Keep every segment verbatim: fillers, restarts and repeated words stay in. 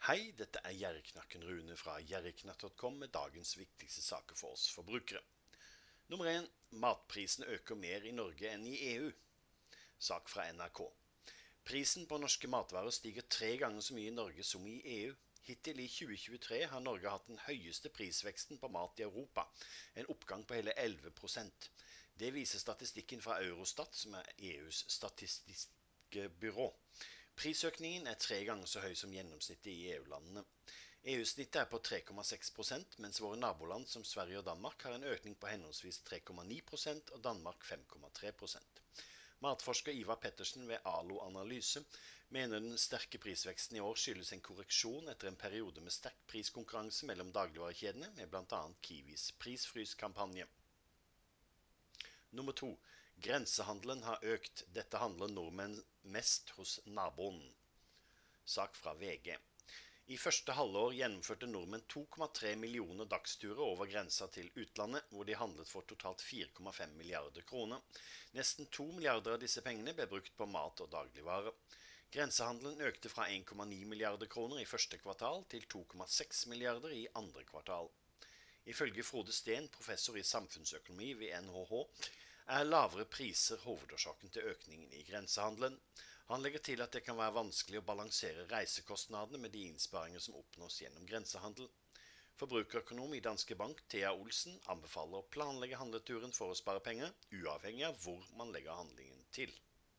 Hei, dette er Gjerriknakken Rune fra gjerriknatt punktum com med dagens viktigste saker for oss forbrukere. Nummer én. Matprisen øker mer i Norge enn i E U. Sak fra N R K. Prisen på norske matvarer stiger tre ganger så mye i Norge som i E U. Hittil i tjue tjuetre har Norge hatt den høyeste prisveksten på mat i Europa, en oppgang på hele elleve prosent. Det viser statistikken fra Eurostat, som er E U's statistiske byrå. Prisøkningen er tre ganger så høy som gjennomsnittet i E U-landene. E U-snittet er på tre komma seks prosent, mens våre naboland som Sverige og Danmark har en økning på henholdsvis tre komma ni prosent og Danmark fem komma tre prosent. Matforsker Ivar Pettersen ved Alo Analyse mener den sterke prisveksten i år skyldes en korreksjon etter en periode med sterk priskonkurranse mellom dagligvarekjedene, med blant annet Kiwis prisfryskampanje. Nummer to. Grensehandelen har økt. Dette handler nordmenn mest hos naboen. Sak fra V G. I første halvår gjennomførte nordmenn to komma tre millioner dagsturer over grensa til utlandet, hvor de handlet for totalt fire komma fem milliarder kroner. Nesten to milliarder av disse pengene ble brukt på mat og dagligvarer. Grensehandelen økte fra en komma ni milliarder kroner i første kvartal til to komma seks milliarder i andre kvartal. Ifølge Frode Steen, professor i samfunnsøkonomi ved N H H, er lavere priser hovedårsaken til økningen i grensehandelen. Han legger til at det kan være vanskelig å balansere reisekostnadene med de innsparinger som oppnås gjennom grensehandel. Forbrukerøkonom i Danske Bank, Thea Olsen, anbefaler å planlegge handleturen for å spare penger, uavhengig av hvor man legger handlingen til.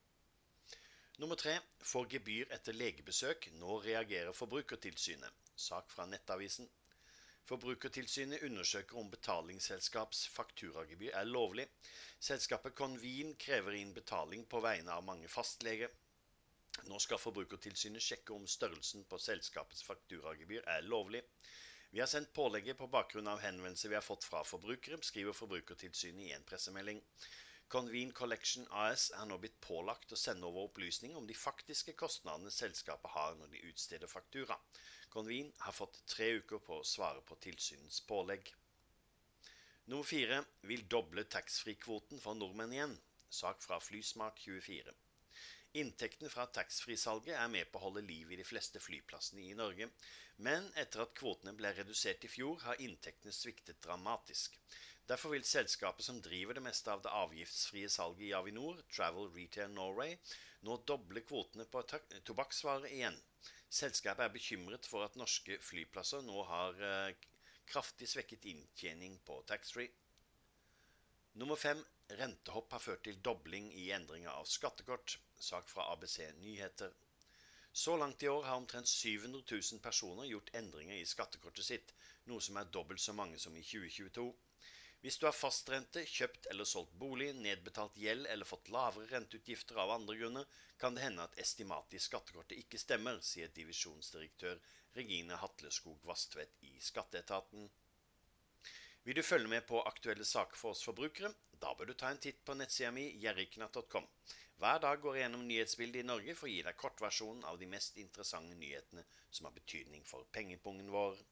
Nummer tre. Får gebyr etter legebesøk. Nå reagerer Forbrukertilsynet. Sak fra Nettavisen. Forbrukertilsynet undersøker om betalingsselskaps fakturagebyr er lovlig. Selskapet Convene krever inn betaling på vegne av mange fastleger. Nå skal Forbrukertilsynet sjekke om størrelsen på selskapets fakturagebyr er lovlig. Vi har sendt pålegget på bakgrunn av henvendelser vi har fått fra forbrukere, skriver Forbrukertilsynet i en pressemelding. Convene Collection A S er nå blitt pålagt å sende over opplysninger om de faktiske kostnadene selskapet har når de utsteder faktura. Convene har fått tre uker på å svare på tilsynets pålegg. Nummer fire. Vil doble taxfree-kvoten for nordmenn igjen. Sak fra Flysmart tjuefire. Inntektene fra taxfree-salget er med på å holde liv i de fleste flyplassene i Norge, men etter at kvotene ble redusert i fjor, har inntektene sviktet dramatisk. Derfor vil selskapet som driver det meste av det avgiftsfrie salget i Avinor, Travel Retail Norway, nå doble kvotene på tobakksvarer igjen. Selskapet er bekymret for at norske flyplasser nå har eh, kraftig svekket inntjening på taxfree. Nummer fem. Rentehopp har ført til dobling i endringer av skattekort. Sak fra A B C Nyheter. Så langt i år har omtrent syv hundre tusen personer gjort endringer i skattekortet sitt, noe som er dobbelt så mange som i tjue tjueto. Hvis du har fastrente, kjøpt eller solgt bolig, nedbetalt gjeld eller fått lavere renteutgifter av andre grunner, kan det hende at estimatet i skattekortet ikke stemmer, sier divisjonsdirektør Regine Hatleskog Vastvedt i Skatteetaten. Vil du følge med på aktuelle saker for oss forbrukere? Da bør du ta en titt på nettsida mi gjerriknatt punktum com. Hver dag går jeg gjennom nyhetsbildet i Norge for å gi deg kortversjonen av de mest interessante nyhetene som har betydning for pengepungen vår.